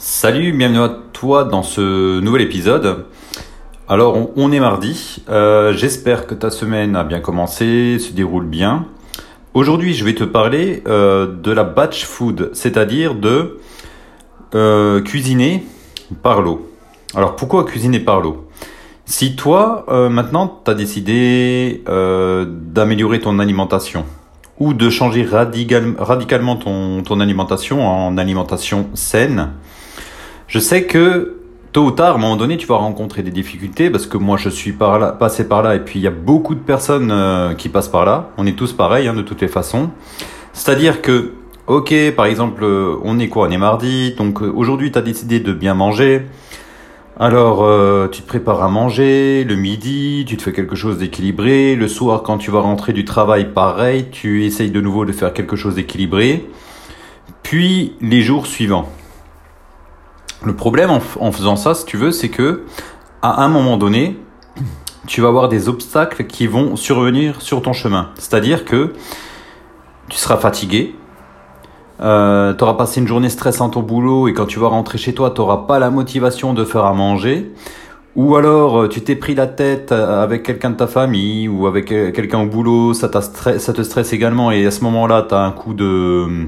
Salut, bienvenue à toi dans ce nouvel épisode. Alors, on est mardi. J'espère que ta semaine a bien commencé, se déroule bien. Aujourd'hui, je vais te parler de la batch food, c'est-à-dire de cuisiner par l'eau. Alors, pourquoi cuisiner par l'eau? Si toi, maintenant, tu as décidé d'améliorer ton alimentation ou de changer radicalement ton alimentation en alimentation saine, je sais que tôt ou tard, à un moment donné, tu vas rencontrer des difficultés parce que moi, je suis passé par là et puis il y a beaucoup de personnes qui passent par là. On est tous pareils, de toutes les façons. C'est-à-dire que, ok, par exemple, on est quoi? On est mardi, donc aujourd'hui, tu as décidé de bien manger. Alors, tu te prépares à manger, le midi, tu te fais quelque chose d'équilibré. Le soir, quand tu vas rentrer du travail, pareil, tu essayes de nouveau de faire quelque chose d'équilibré. Puis, les jours suivants. Le problème en faisant ça, si tu veux, c'est que à un moment donné, tu vas avoir des obstacles qui vont survenir sur ton chemin. C'est-à-dire que tu seras fatigué, tu auras passé une journée stressante au boulot et quand tu vas rentrer chez toi, tu n'auras pas la motivation de faire à manger. Ou alors, tu t'es pris la tête avec quelqu'un de ta famille ou avec quelqu'un au boulot, ça te stresse également et à ce moment-là, tu as un coup de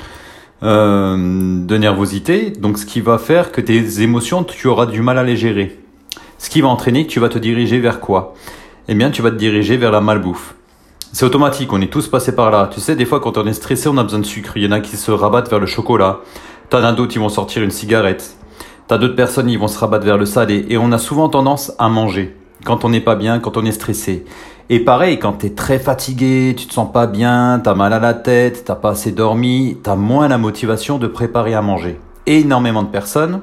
nervosité, donc ce qui va faire que tes émotions, tu auras du mal à les gérer. Ce qui va entraîner que tu vas te diriger vers quoi? Eh bien, tu vas te diriger vers la malbouffe. C'est automatique, on est tous passés par là. Tu sais, des fois, quand on est stressé, on a besoin de sucre. Il y en a qui se rabattent vers le chocolat. T'en as d'autres qui vont sortir une cigarette. T'as d'autres personnes qui vont se rabattre vers le salé. Et on a souvent tendance à manger quand on n'est pas bien, quand on est stressé. Et pareil, quand t'es très fatigué, tu te sens pas bien, t'as mal à la tête, t'as pas assez dormi, t'as moins la motivation de préparer à manger. Et énormément de personnes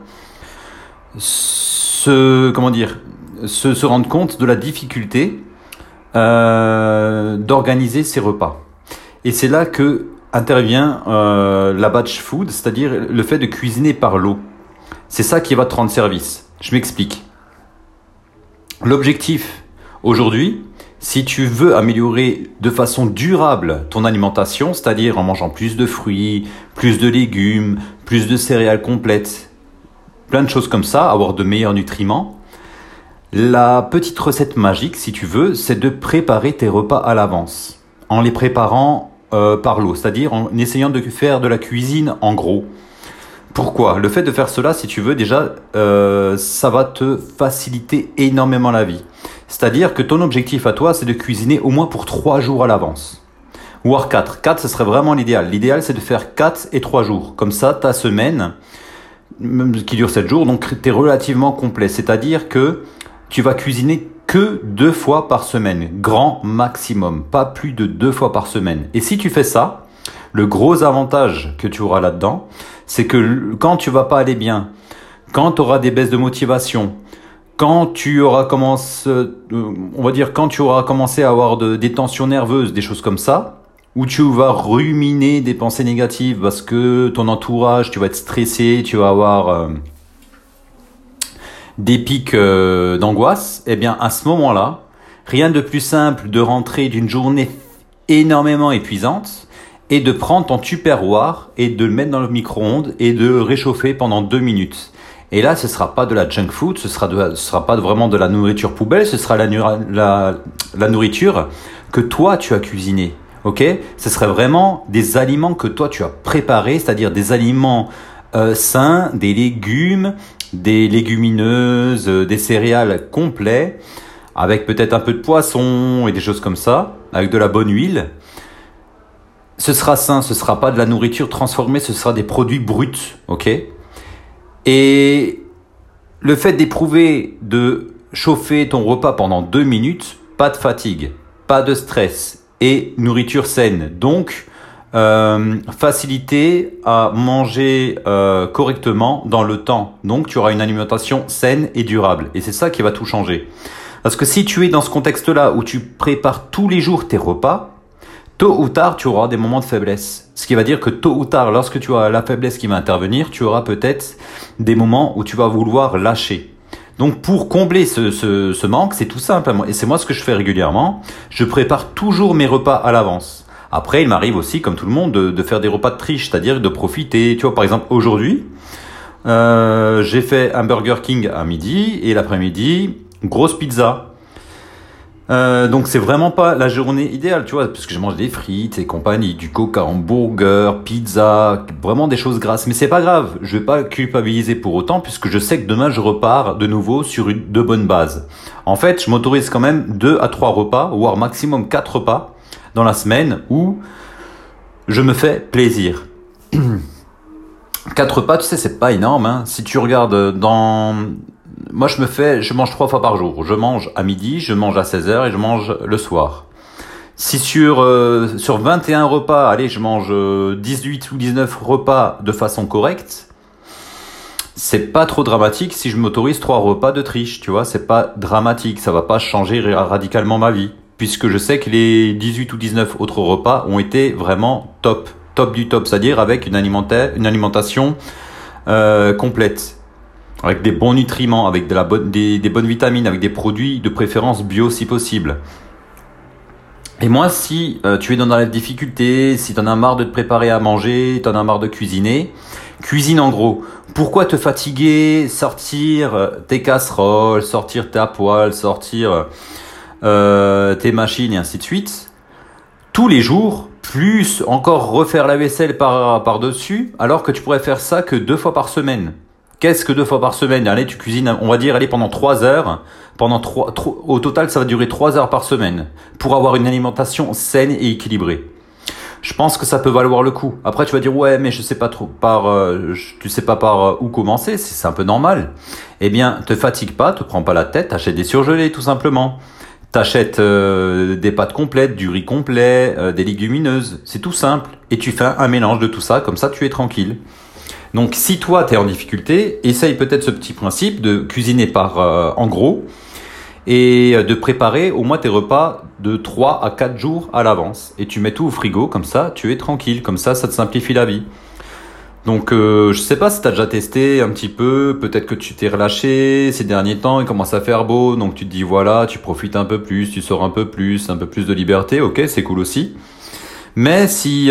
se rendent compte de la difficulté d'organiser ces repas. Et c'est là que intervient la batch food, c'est-à-dire le fait de cuisiner par l'eau. C'est ça qui va te rendre service. Je m'explique. L'objectif aujourd'hui, si tu veux améliorer de façon durable ton alimentation, c'est-à-dire en mangeant plus de fruits, plus de légumes, plus de céréales complètes, plein de choses comme ça, avoir de meilleurs nutriments, la petite recette magique, si tu veux, c'est de préparer tes repas à l'avance, en les préparant par l'eau, c'est-à-dire en essayant de faire de la cuisine en gros. Pourquoi? Le fait de faire cela, si tu veux, déjà, ça va te faciliter énormément la vie. C'est-à-dire que ton objectif à toi, c'est de cuisiner au moins pour 3 jours à l'avance. Voire 4. 4, ce serait vraiment l'idéal. L'idéal, c'est de faire 4 et 3 jours. Comme ça, ta semaine, qui dure 7 jours, donc tu es relativement complet. C'est-à-dire que tu vas cuisiner que 2 fois par semaine. Grand maximum. Pas plus de 2 fois par semaine. Et si tu fais ça, le gros avantage que tu auras là-dedans, c'est que quand tu vas pas aller bien, quand tu auras des baisses de motivation, quand tu auras commencé à avoir des tensions nerveuses, des choses comme ça, où tu vas ruminer des pensées négatives parce que ton entourage, tu vas être stressé, tu vas avoir des pics d'angoisse, eh bien à ce moment-là, rien de plus simple de rentrer d'une journée énormément épuisante et de prendre ton Tupperware et de le mettre dans le micro-ondes et de réchauffer pendant 2 minutes. Et là, ce sera pas de la junk food, ce sera pas vraiment de la nourriture poubelle, ce sera la nourriture que toi tu as cuisinée. Ok? Ce serait vraiment des aliments que toi tu as préparés, c'est-à-dire des aliments sains, des légumes, des légumineuses, des céréales complets, avec peut-être un peu de poisson et des choses comme ça, avec de la bonne huile. Ce sera sain, ce sera pas de la nourriture transformée, ce sera des produits bruts, ok? Et le fait d'éprouver de chauffer ton repas pendant 2 minutes, pas de fatigue, pas de stress et nourriture saine. Donc, facilité à manger correctement dans le temps. Donc, tu auras une alimentation saine et durable. Et c'est ça qui va tout changer. Parce que si tu es dans ce contexte-là où tu prépares tous les jours tes repas, tôt ou tard, tu auras des moments de faiblesse. Ce qui va dire que tôt ou tard, lorsque tu auras la faiblesse qui va intervenir, tu auras peut-être des moments où tu vas vouloir lâcher. Donc pour combler ce manque, c'est tout simple. Et c'est moi ce que je fais régulièrement. Je prépare toujours mes repas à l'avance. Après, il m'arrive aussi, comme tout le monde, de faire des repas de triche, c'est-à-dire de profiter. Tu vois, par exemple, aujourd'hui, J'ai fait un Burger King à midi et l'après-midi, grosse pizza. Donc c'est vraiment pas la journée idéale, tu vois, parce que je mange des frites et compagnie, du coca, hamburger, pizza, vraiment des choses grasses. Mais c'est pas grave, je vais pas culpabiliser pour autant, puisque je sais que demain je repars de nouveau sur de bonnes bases. En fait, je m'autorise quand même 2 à 3 repas, voire maximum 4 repas dans la semaine où je me fais plaisir. 4 repas, tu sais, c'est pas énorme, hein. Si tu regardes moi, je mange 3 fois par jour. Je mange à midi, je mange à 16h et je mange le soir. Si sur 21 repas, allez, je mange 18 ou 19 repas de façon correcte, c'est pas trop dramatique si je m'autorise 3 repas de triche, tu vois, c'est pas dramatique, ça va pas changer radicalement ma vie, puisque je sais que les 18 ou 19 autres repas ont été vraiment top du top, c'est-à-dire avec une alimentation complète. Avec des bons nutriments, avec des bonnes vitamines, avec des produits de préférence bio si possible. Et moi, si tu es dans la difficulté, si t'en as marre de te préparer à manger, t'en as marre de cuisiner, cuisine en gros. Pourquoi te fatiguer, sortir tes casseroles, sortir ta poêle, sortir tes machines et ainsi de suite, tous les jours, plus encore refaire la vaisselle par-dessus, alors que tu pourrais faire ça que 2 fois par semaine. Qu'est-ce que 2 fois par semaine? Allez, tu cuisines, on va dire, allez, pendant 3 heures. Au total, ça va durer 3 heures par semaine pour avoir une alimentation saine et équilibrée. Je pense que ça peut valoir le coup. Après, tu vas dire, ouais, mais je sais pas trop tu sais pas par où commencer. C'est un peu normal. Eh bien, te fatigue pas, te prends pas la tête, achète des surgelés, tout simplement. T'achètes des pâtes complètes, du riz complet, des légumineuses. C'est tout simple. Et tu fais un mélange de tout ça, comme ça, tu es tranquille. Donc, si toi, tu es en difficulté, essaye peut-être ce petit principe de cuisiner en gros et de préparer au moins tes repas de 3 à 4 jours à l'avance. Et tu mets tout au frigo, comme ça, tu es tranquille. Comme ça te simplifie la vie. Donc, je sais pas si tu as déjà testé un petit peu. Peut-être que tu t'es relâché ces derniers temps. Il commence à faire beau. Donc, tu te dis, voilà, tu profites un peu plus, tu sors un peu plus de liberté. Ok, c'est cool aussi. Mais si...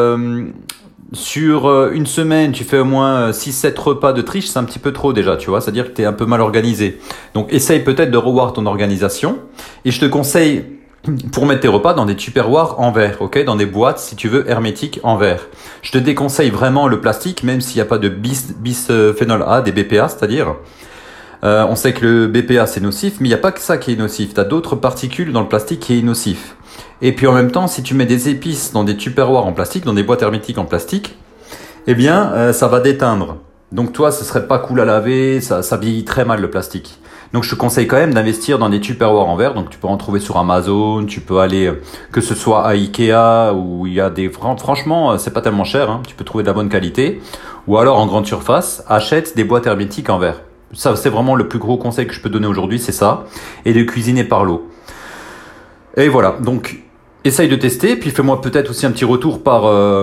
sur une semaine, tu fais au moins 6-7 repas de triche, c'est un petit peu trop déjà, tu vois, c'est-à-dire que tu es un peu mal organisé. Donc essaye peut-être de revoir ton organisation et je te conseille pour mettre tes repas dans des tupperwares en verre, ok, dans des boîtes si tu veux hermétiques en verre. Je te déconseille vraiment le plastique, même s'il n'y a pas de bisphénol A, des BPA, c'est-à-dire on sait que le BPA c'est nocif, mais il n'y a pas que ça qui est nocif. Tu as d'autres particules dans le plastique qui est nocif. Et puis en même temps, si tu mets des épices dans des tupperwares en plastique, dans des boîtes hermétiques en plastique, eh bien, ça va déteindre. Donc toi, ce serait pas cool à laver, ça vieillit très mal le plastique. Donc je te conseille quand même d'investir dans des tupperwares en verre. Donc tu peux en trouver sur Amazon, tu peux aller, que ce soit à Ikea, où il y a franchement, c'est pas tellement cher, hein, tu peux trouver de la bonne qualité. Ou alors en grande surface, achète des boîtes hermétiques en verre. Ça, c'est vraiment le plus gros conseil que je peux donner aujourd'hui, c'est ça. Et de cuisiner par l'eau. Et voilà, donc essaye de tester, puis fais-moi peut-être aussi un petit retour par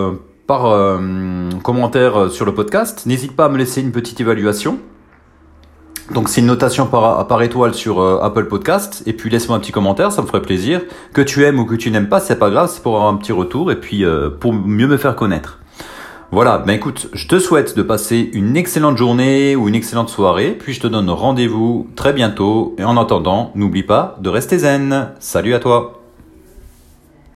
commentaire sur le podcast. N'hésite pas à me laisser une petite évaluation. Donc c'est une notation par étoile sur Apple Podcast. Et puis laisse-moi un petit commentaire, ça me ferait plaisir. Que tu aimes ou que tu n'aimes pas, c'est pas grave, c'est pour avoir un petit retour et puis pour mieux me faire connaître. Voilà, ben écoute, je te souhaite de passer une excellente journée ou une excellente soirée, puis je te donne rendez-vous très bientôt. Et en attendant, n'oublie pas de rester zen. Salut à toi!